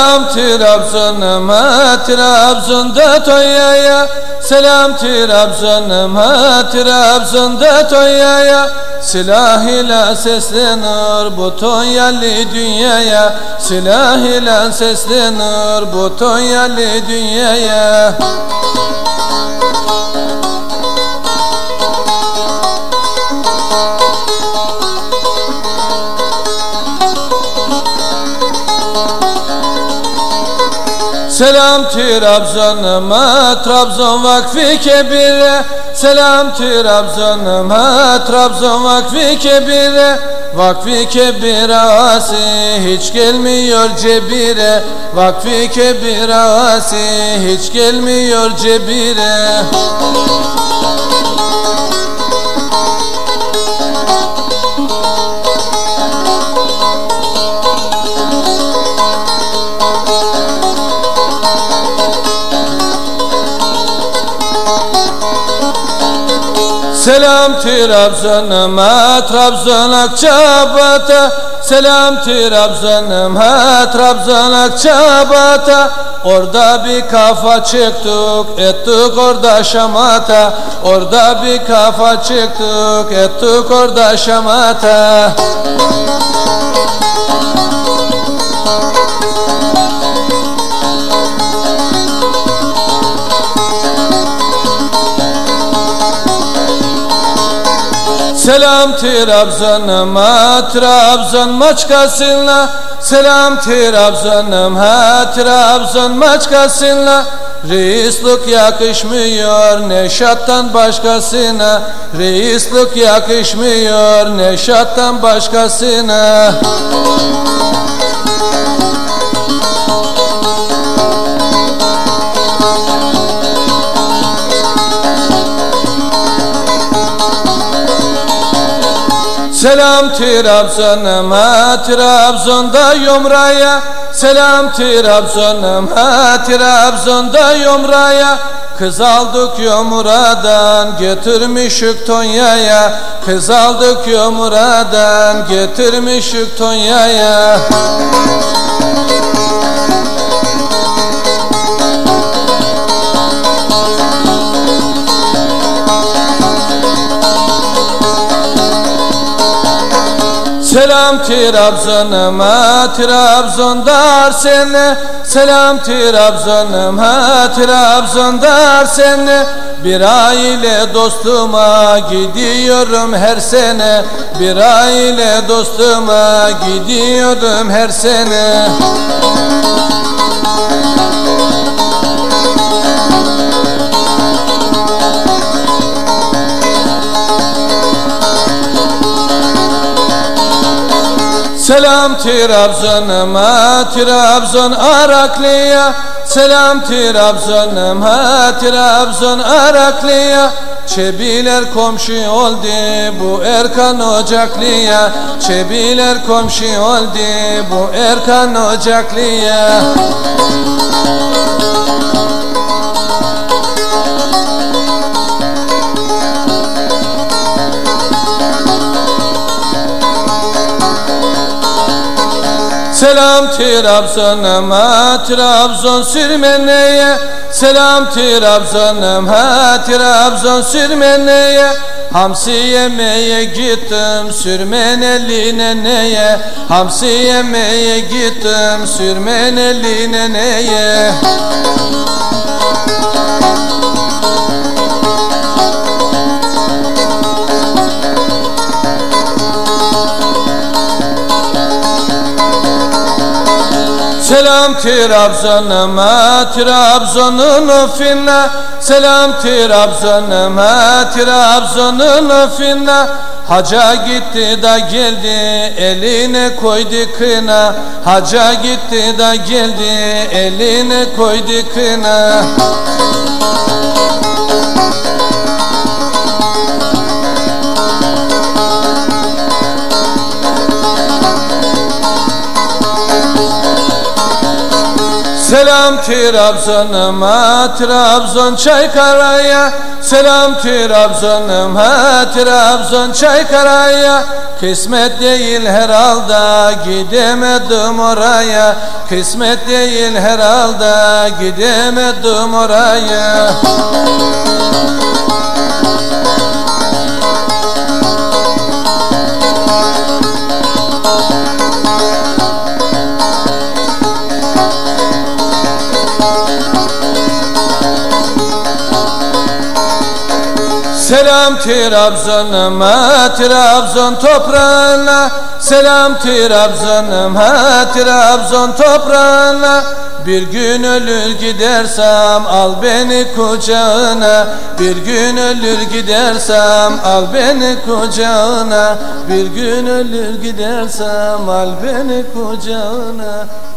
Selam Trabzon'uma, Trabzon'da Tonya'ya. Selam Trabzon'uma, Trabzon'da Tonya'ya. Silah ile seslenir bu Tonyalı dünyaya. Silah ile seslenir bu Tonyalı dünyaya. Selam Trabzon'uma, Trabzon Vakfı Kebir'e. Selam Trabzon'uma, Trabzon Vakfı Kebir'e. Vakfı Kebir ağası hiç gelmiyor cebire. Vakfı Kebir ağası hiç gelmiyor cebire. Selam Trabzon'uma, Trabzon Akçabat'a. Selam Trabzon'uma, Trabzon Akçabat'a. Orada bir kafa çıktık, ettik orada şamata. Orada bir kafa çıktık, ettik orada şamata. Selam Trabzon'uma, Trabzon maçkasına. Selam Trabzon'uma, Trabzon maçkasına. Reislik yakışmıyor Neşat'tan başkasına. Reislik yakışmıyor Neşat'tan başkasına. Selam Trabzon'uma, Trabzon'da Yomra'ya. Selam Trabzon'uma, Trabzon'da Yomra'ya. Kız aldık Yomra'dan, getirmişik Tonya'ya. Kız aldık Yomra'dan, getirmişik Tonya'ya. Selam Trabzon'uma, Trabzon'da Arsen'e. Selam Trabzon'uma, Trabzon'da Arsen'e. Bir aile dostuma gidiyorum her sene. Bir aile dostuma gidiyorum her sene. Selam Trabzon'uma, Trabzon Araklı'ya. Selam Trabzon'uma, Trabzon Araklı'ya. Çebiler komşu oldu bu Erkan Ocaklı'ya. Çebiler komşu oldu bu Erkan Ocaklı'ya. Selam Trabzon'uma, Trabzon Sürmene'ye. Selam Trabzon'uma, Trabzon Sürmene'ye. Hamsi yemeye gittim Sürmeneli neneye. Hamsi yemeye gittim Sürmeneli neneye. Selam Trabzon'uma, Trabzon'un ufina. Selam Trabzon'uma, Trabzon'un ufina. Haca gitti da geldi, eline koydu kına. Haca gitti da geldi, eline koydu kına. Selam Trabzon'uma, Trabzon Çaykara'ya. Selam Trabzon'uma, Trabzon Çaykara'ya. Kısmet değil herhalde gidemedim oraya. Kısmet değil herhalde gidemedim oraya. Selam Trabzon'uma, Trabzon toprağına. Selam Trabzon'uma, Trabzon toprağına. Bir gün ölür gidersem al beni kucağına. Bir gün ölür gidersem al beni kucağına. Bir gün ölür gidersem al beni kucağına.